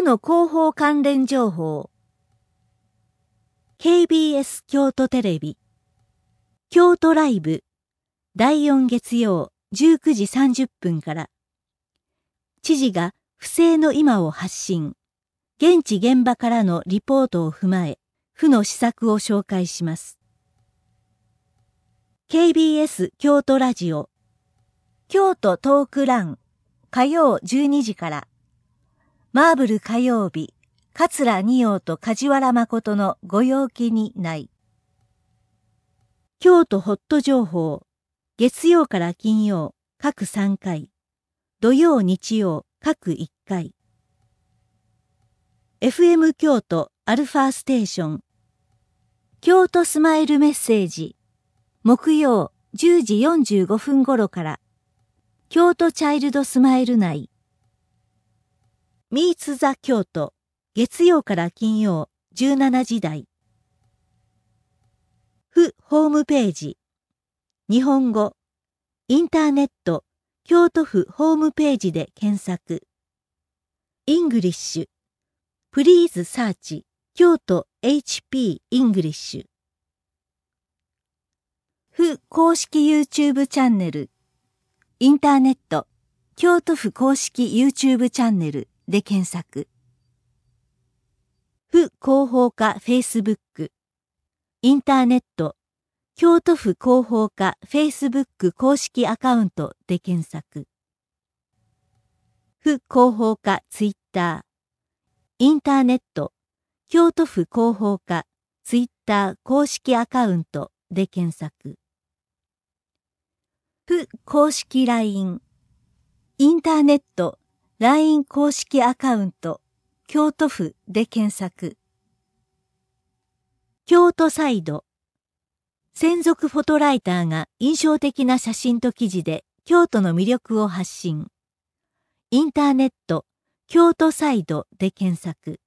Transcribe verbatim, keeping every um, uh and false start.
の広報関連情報。ケービーエス 京都テレビ。京都ライブ。だいよん月曜じゅうくじさんじゅっぷんから。知事が不正の今を発信。現地現場からのリポートを踏まえ、府の施策を紹介します。ケービーエス 京都ラジオ。京都トークラン。火曜じゅうにじから。マーブル火曜日。桂二葉と梶原誠のご陽気にない。京都ホット情報。月曜から金曜、各さんかい。土曜日曜、各いっかい。エフエム 京都アルファステーション。京都スマイルメッセージ。木曜じゅうじよんじゅうごふん頃から。京都チャイルドスマイル内。ミーツザ京都。月曜から金曜じゅうしちじ台。府ホームページ。日本語。インターネット。京都府ホームページで検索。イングリッシュ。プリーズサーチ。京都 エイチピー イングリッシュ。府公式 YouTube チャンネル。インターネット。京都府公式 YouTube チャンネルで検索。府広報課 Facebook。インターネット。京都府広報課 Facebook 公式アカウントで検索。府広報課 Twitter。インターネット。京都府広報課 Twitter 公式アカウントで検索。府公式 ライン。インターネット。ライン 公式アカウント。京都府で検索。京都サイド。専属フォトライターが印象的な写真と記事で京都の魅力を発信。インターネット、京都サイドで検索。